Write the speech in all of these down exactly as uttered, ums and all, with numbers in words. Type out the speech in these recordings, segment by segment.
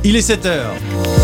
Il est sept heures.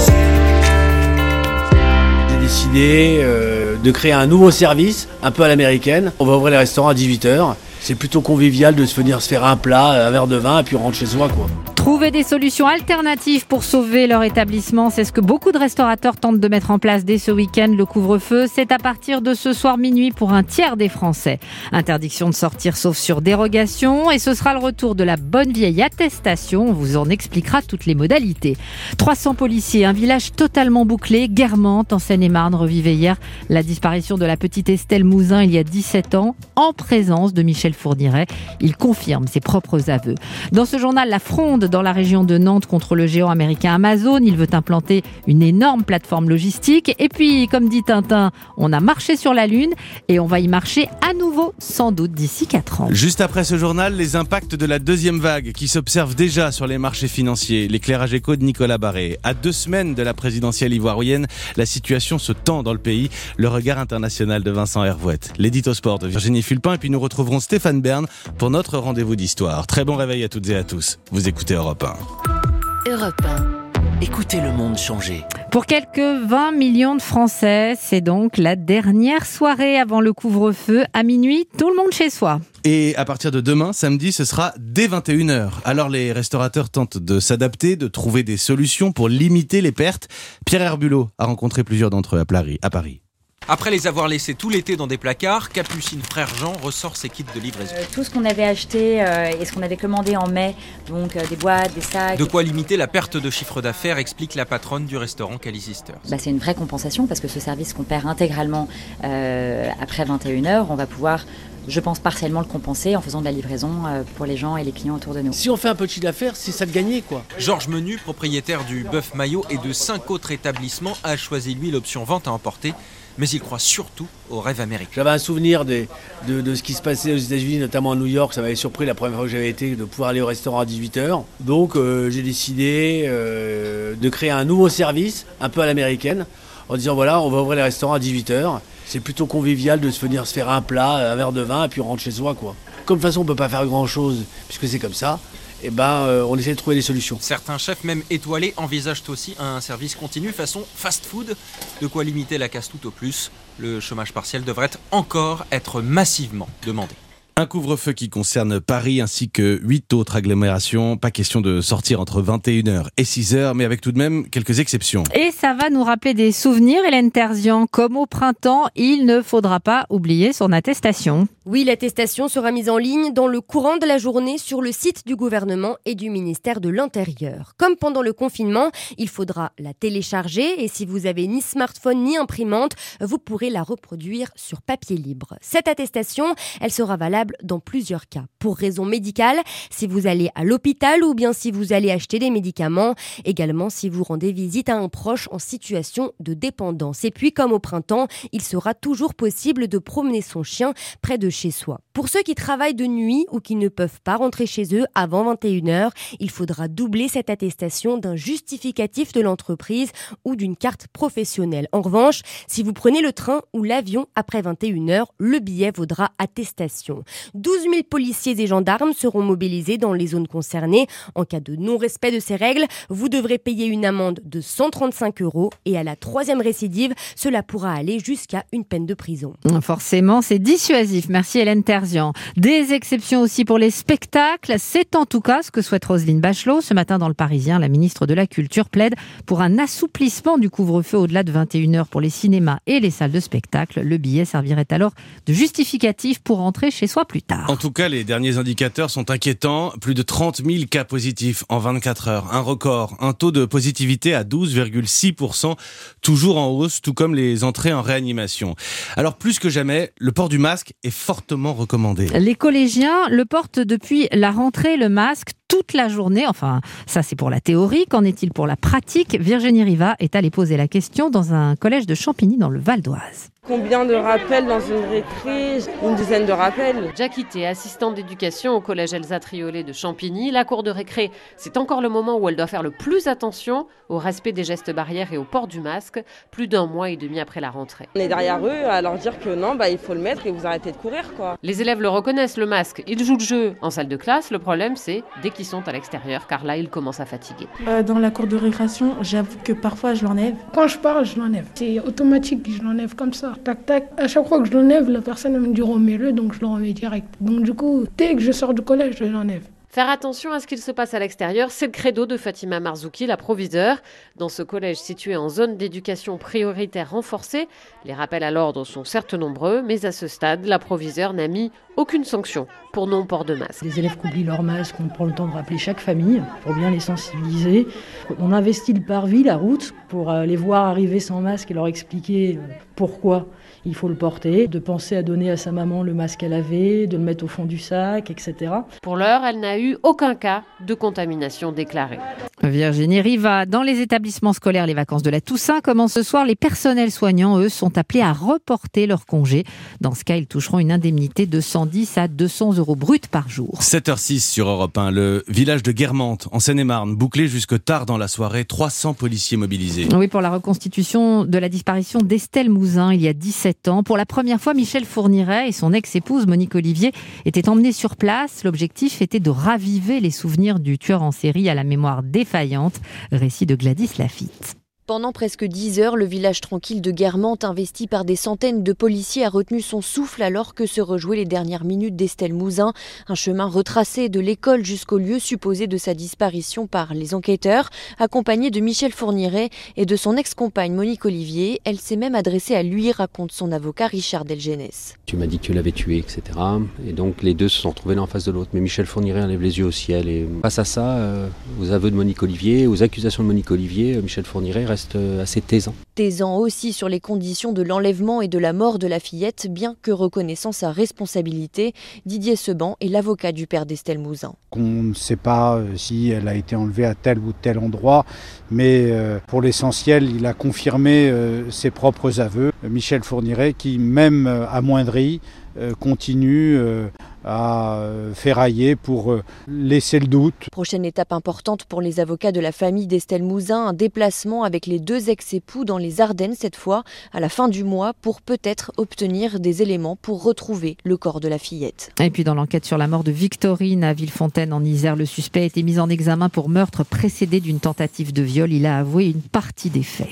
J'ai décidé euh, de créer un nouveau service, un peu à l'américaine. On va ouvrir les restaurants à dix-huit heures. C'est plutôt convivial de se venir se faire un plat, un verre de vin et puis on rentre chez soi, quoi. Trouver des solutions alternatives pour sauver leur établissement, c'est ce que beaucoup de restaurateurs tentent de mettre en place dès ce week-end. Le couvre-feu, c'est à partir de ce soir minuit pour un tiers des Français. Interdiction de sortir sauf sur dérogation et ce sera le retour de la bonne vieille attestation. On vous en expliquera toutes les modalités. trois cents policiers, un village totalement bouclé. Guermantes, en Seine-et-Marne, revivait hier la disparition de la petite Estelle Mouzin il y a dix-sept ans, en présence de Michel Fourniret. Il confirme ses propres aveux. Dans ce journal, la fronde dans la région de Nantes contre le géant américain Amazon. Il veut implanter une énorme plateforme logistique. Et puis, comme dit Tintin, on a marché sur la Lune et on va y marcher à nouveau, sans doute d'ici quatre ans. Juste après ce journal, les impacts de la deuxième vague qui s'observent déjà sur les marchés financiers. L'éclairage éco de Nicolas Barré. À deux semaines de la présidentielle ivoirienne, la situation se tend dans le pays. Le regard international de Vincent Hervouette. L'édito sport de Virginie Fulpin. Et puis nous retrouverons Stéphane Bern pour notre rendez-vous d'histoire. Très bon réveil à toutes et à tous. Vous écoutez Europe un. Europe un. Écoutez le monde changer. Pour quelques vingt millions de Français, c'est donc la dernière soirée avant le couvre-feu. À minuit, tout le monde chez soi. Et à partir de demain, samedi, ce sera dès vingt et une heures. Alors les restaurateurs tentent de s'adapter, de trouver des solutions pour limiter les pertes. Pierre Herbulot a rencontré plusieurs d'entre eux à Paris. Après les avoir laissés tout l'été dans des placards, Capucine Frère Jean ressort ses kits de livraison. Euh, tout ce qu'on avait acheté euh, et ce qu'on avait commandé en mai, donc euh, des boîtes, des sacs. De quoi limiter la perte de chiffre d'affaires, explique la patronne du restaurant Cali Sisters. Bah, c'est une vraie compensation parce que ce service qu'on perd intégralement euh, après vingt et une heures, on va pouvoir, je pense, partiellement le compenser en faisant de la livraison euh, pour les gens et les clients autour de nous. Si on fait un peu de chiffre d'affaires, c'est ça de gagner, quoi. Georges Menu, propriétaire du Bœuf Maillot et de cinq autres établissements, a choisi lui l'option vente à emporter. Mais il croit surtout au rêve américain. J'avais un souvenir des, de, de ce qui se passait aux États-Unis, notamment à New York. Ça m'avait surpris la première fois que j'avais été de pouvoir aller au restaurant à dix-huit heures. Donc euh, j'ai décidé euh, de créer un nouveau service, un peu à l'américaine, en disant voilà, on va ouvrir les restaurants à dix-huit heures. C'est plutôt convivial de se venir se faire un plat, un verre de vin, et puis on rentre chez soi, quoi. Comme de toute façon on ne peut pas faire grand-chose, puisque c'est comme ça. Eh ben, euh, on essaie de trouver des solutions. Certains chefs, même étoilés, envisagent aussi un service continu façon fast-food, de quoi limiter la casse tout au plus. Le chômage partiel devrait encore être massivement demandé. Un couvre-feu qui concerne Paris ainsi que huit autres agglomérations. Pas question de sortir entre vingt et une heures et six heures, mais avec tout de même quelques exceptions. Et ça va nous rappeler des souvenirs, Hélène Terzian. Comme au printemps, il ne faudra pas oublier son attestation. Oui, l'attestation sera mise en ligne dans le courant de la journée sur le site du gouvernement et du ministère de l'Intérieur. Comme pendant le confinement, il faudra la télécharger et si vous avez ni smartphone ni imprimante, vous pourrez la reproduire sur papier libre. Cette attestation, elle sera valable dans plusieurs cas. Pour raison médicale, si vous allez à l'hôpital ou bien si vous allez acheter des médicaments. Également si vous rendez visite à un proche en situation de dépendance. Et puis, comme au printemps, il sera toujours possible de promener son chien près de chez soi. Pour ceux qui travaillent de nuit ou qui ne peuvent pas rentrer chez eux avant vingt et une heures, il faudra doubler cette attestation d'un justificatif de l'entreprise ou d'une carte professionnelle. En revanche, si vous prenez le train ou l'avion après vingt et une heures, le billet vaudra attestation. douze mille policiers et gendarmes seront mobilisés dans les zones concernées. En cas de non-respect de ces règles, vous devrez payer une amende de cent trente-cinq euros et à la troisième récidive, cela pourra aller jusqu'à une peine de prison. Forcément, c'est dissuasif. Merci Hélène Terzian. Des exceptions aussi pour les spectacles. C'est en tout cas ce que souhaite Roselyne Bachelot. Ce matin dans Le Parisien, la ministre de la Culture plaide pour un assouplissement du couvre-feu au-delà de vingt et une heures pour les cinémas et les salles de spectacle. Le billet servirait alors de justificatif pour rentrer chez soi plus tard. En tout cas, les derniers indicateurs sont inquiétants. Plus de trente mille cas positifs en vingt-quatre heures. Un record. Un taux de positivité à douze virgule six pour cent. Toujours en hausse, tout comme les entrées en réanimation. Alors, plus que jamais, le port du masque est fortement recommandé. Les collégiens le portent depuis la rentrée, le masque, toute la journée. Enfin, ça c'est pour la théorie. Qu'en est-il pour la pratique ? Virginie Riva est allée poser la question dans un collège de Champigny dans le Val d'Oise. Combien de rappels dans une récré ? Une dizaine de rappels. Jacquité, assistante d'éducation au collège Elsa Triolet de Champigny. La cour de récré, c'est encore le moment où elle doit faire le plus attention au respect des gestes barrières et au port du masque, plus d'un mois et demi après la rentrée. On est derrière eux à leur dire que non, bah, il faut le mettre et vous arrêtez de courir, quoi. Les élèves le reconnaissent, le masque. Ils jouent le jeu en salle de classe. Le problème, c'est dès qu'ils qui sont à l'extérieur, car là, ils commencent à fatiguer. Euh, dans la cour de récréation, j'avoue que parfois je l'enlève. Quand je parle, je l'enlève. C'est automatique, je l'enlève comme ça. Tac, tac. À chaque fois que je l'enlève, la personne me dit remets-le, donc je le remets direct. Donc du coup, dès que je sors du collège, je l'enlève. Faire attention à ce qu'il se passe à l'extérieur, c'est le credo de Fatima Marzouki, la proviseure. Dans ce collège situé en zone d'éducation prioritaire renforcée, les rappels à l'ordre sont certes nombreux, mais à ce stade, la proviseure n'a mis aucune sanction pour non-port de masque. Les élèves qui oublient leur masque, on prend le temps de rappeler chaque famille pour bien les sensibiliser. On investit le parvis, la route, pour les voir arriver sans masque et leur expliquer pourquoi il faut le porter, de penser à donner à sa maman le masque qu'elle avait, de le mettre au fond du sac, et cetera. Pour l'heure, elle n'a eu aucun cas de contamination déclarée. Virginie Riva, dans les établissements scolaires, les vacances de la Toussaint commencent ce soir. Les personnels soignants, eux, sont appelés à reporter leur congé. Dans ce cas, ils toucheront une indemnité de cent dix à deux cents euros bruts par jour. sept heures six sur Europe un, le village de Guermantes, en Seine-et-Marne, bouclé jusque tard dans la soirée, trois cents policiers mobilisés. Oui, pour la reconstitution de la disparition d'Estelle Mouzin, il y a dix-sept ans. Pour la première fois, Michel Fourniret et son ex-épouse Monique Olivier étaient emmenés sur place. L'objectif était de raviver les souvenirs du tueur en série à la mémoire défaillante. Récit de Gladys Lafitte. Pendant presque dix heures, le village tranquille de Guermantes, investi par des centaines de policiers, a retenu son souffle alors que se rejouaient les dernières minutes d'Estelle Mouzin. Un chemin retracé de l'école jusqu'au lieu supposé de sa disparition par les enquêteurs, accompagné de Michel Fourniret et de son ex-compagne Monique Olivier. Elle s'est même adressée à lui, raconte son avocat Richard Delgenès. Tu m'as dit que tu l'avais tué, et cetera. Et donc les deux se sont retrouvés l'un en face de l'autre. Mais Michel Fourniret enlève les yeux au ciel. Et face à ça, euh, aux aveux de Monique Olivier, aux accusations de Monique Olivier, euh, Michel Fourniret reste assez taisant. Taisant aussi sur les conditions de l'enlèvement et de la mort de la fillette, bien que reconnaissant sa responsabilité. Didier Seban est l'avocat du père d'Estelle Mouzin. On ne sait pas si elle a été enlevée à tel ou tel endroit, mais pour l'essentiel, il a confirmé ses propres aveux. Michel Fourniret, qui même amoindri, continue à ferrailler pour laisser le doute. Prochaine étape importante pour les avocats de la famille d'Estelle Mouzin, un déplacement avec les deux ex-époux dans les Ardennes cette fois, à la fin du mois, pour peut-être obtenir des éléments pour retrouver le corps de la fillette. Et puis dans l'enquête sur la mort de Victorine à Villefontaine en Isère, le suspect a été mis en examen pour meurtre précédé d'une tentative de viol. Il a avoué une partie des faits.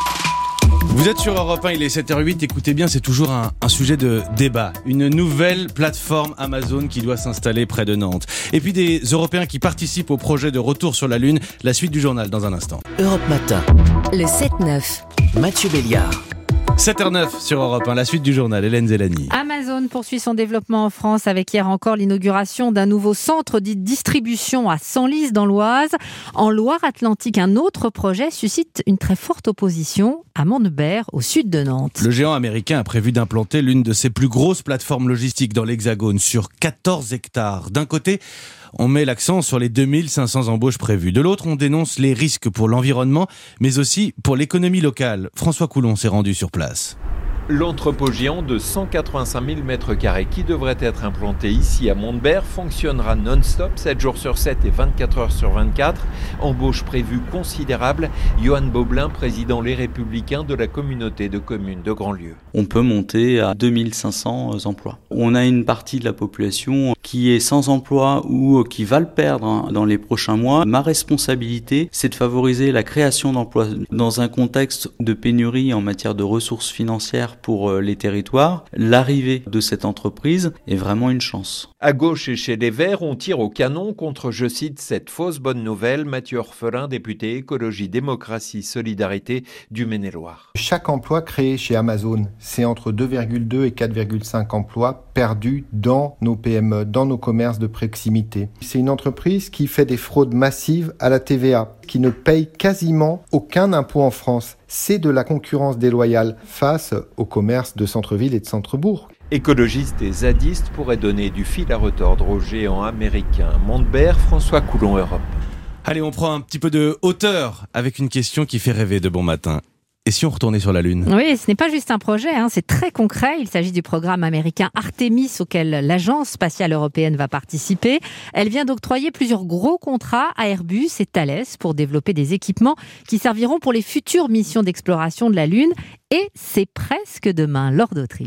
Vous êtes sur Europe un, il est sept heures huit, écoutez bien, c'est toujours un, un sujet de débat. Une nouvelle plateforme Amazon qui doit s'installer près de Nantes. Et puis des Européens qui participent au projet de retour sur la Lune. La suite du journal dans un instant. Europe Matin. Le sept neuf. Mathieu Béliard. sept heures neuf sur Europe un, la suite du journal, Hélène Zélani. Amazon poursuit son développement en France avec hier encore l'inauguration d'un nouveau centre de distribution à Senlis dans l'Oise. En Loire-Atlantique, un autre projet suscite une très forte opposition à Montbert, au sud de Nantes. Le géant américain a prévu d'implanter l'une de ses plus grosses plateformes logistiques dans l'Hexagone sur quatorze hectares. D'un côté, on met l'accent sur les deux mille cinq cents embauches prévues. De l'autre, on dénonce les risques pour l'environnement, mais aussi pour l'économie locale. François Coulon s'est rendu sur place. L'entrepôt géant de cent quatre-vingt-cinq mille mètres carrés qui devrait être implanté ici à Montbert fonctionnera non-stop, sept jours sur sept et vingt-quatre heures sur vingt-quatre. Embauche prévue considérable. Johan Boblin, président Les Républicains de la communauté de communes de Grandlieu. On peut monter à deux mille cinq cents emplois. On a une partie de la population qui est sans emploi ou qui va le perdre dans les prochains mois. Ma responsabilité, c'est de favoriser la création d'emplois dans un contexte de pénurie en matière de ressources financières pour les territoires. L'arrivée de cette entreprise est vraiment une chance. À gauche et chez les Verts, on tire au canon contre, je cite, cette fausse bonne nouvelle. Mathieu Orphelin, député Écologie, Démocratie, Solidarité du Maine-et-Loire. Chaque emploi créé chez Amazon, c'est entre deux virgule deux et quatre virgule cinq emplois perdus dans nos P M E, dans nos commerces de proximité. C'est une entreprise qui fait des fraudes massives à la T V A, qui ne paye quasiment aucun impôt en France. C'est de la concurrence déloyale face au commerce de centre-ville et de centre-bourg. Écologistes et zadistes pourraient donner du fil à retordre aux géants américains. Montbert, François Coulon, Europe. Allez, on prend un petit peu de hauteur avec une question qui fait rêver de bon matin. Et si on retournait sur la Lune ? Oui, ce n'est pas juste un projet, hein, c'est très concret. Il s'agit du programme américain Artemis auquel l'Agence spatiale européenne va participer. Elle vient d'octroyer plusieurs gros contrats à Airbus et Thales pour développer des équipements qui serviront pour les futures missions d'exploration de la Lune. Et c'est presque demain, Laure d'Autriche.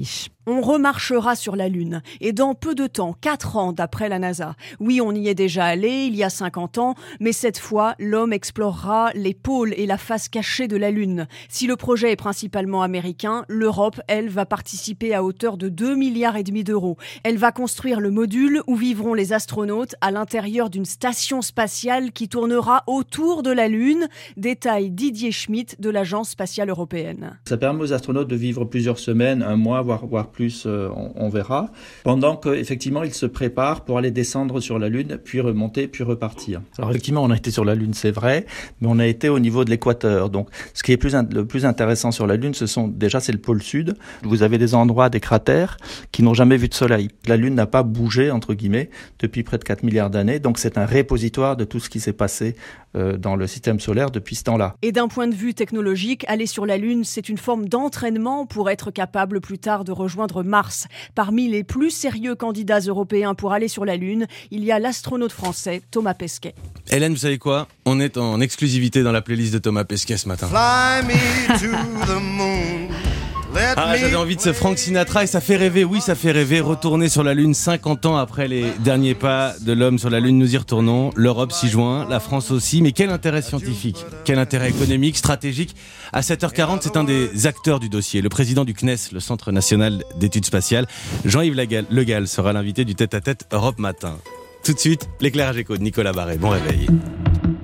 On remarchera sur la Lune. Et dans peu de temps, quatre ans d'après la NASA. Oui, on y est déjà allé, il y a cinquante ans, mais cette fois, l'homme explorera les pôles et la face cachée de la Lune. Si le projet est principalement américain, l'Europe, elle, va participer à hauteur de deux milliards et demi d'euros. Elle va construire le module où vivront les astronautes à l'intérieur d'une station spatiale qui tournera autour de la Lune. Détaille Didier Schmitt de l'Agence spatiale européenne. Ça permet aux astronautes de vivre plusieurs semaines, un mois, voire, voire plus, euh, on, on verra, pendant qu'effectivement ils se préparent pour aller descendre sur la Lune, puis remonter, puis repartir. Alors effectivement, on a été sur la Lune, c'est vrai, mais on a été au niveau de l'équateur. Donc ce qui est plus, le plus intéressant sur la Lune, ce sont déjà c'est le pôle sud. Vous avez des endroits, des cratères qui n'ont jamais vu de soleil. La Lune n'a pas bougé, entre guillemets, depuis près de quatre milliards d'années. Donc c'est un répositoire de tout ce qui s'est passé euh, dans le système solaire depuis ce temps-là. Et d'un point de vue technologique, aller sur la Lune, c'est une forme d'entraînement pour être capable plus tard de rejoindre Mars. Parmi les plus sérieux candidats européens pour aller sur la Lune, il y a l'astronaute français Thomas Pesquet. Hélène, vous savez quoi ? On est en exclusivité dans la playlist de Thomas Pesquet ce matin. Fly me to the moon. Ah, j'avais envie de ce Frank Sinatra et ça fait rêver, oui ça fait rêver, retourner sur la Lune cinquante ans après les derniers pas de l'homme sur la Lune, nous y retournons, l'Europe s'y joint, la France aussi, mais quel intérêt scientifique, quel intérêt économique, stratégique. À sept heures quarante, c'est un des acteurs du dossier, le président du C N E S, le Centre National d'Études Spatiales, Jean-Yves Le Gall sera l'invité du tête-à-tête Europe Matin. Tout de suite, l'éclairage éco de Nicolas Barré, bon réveil.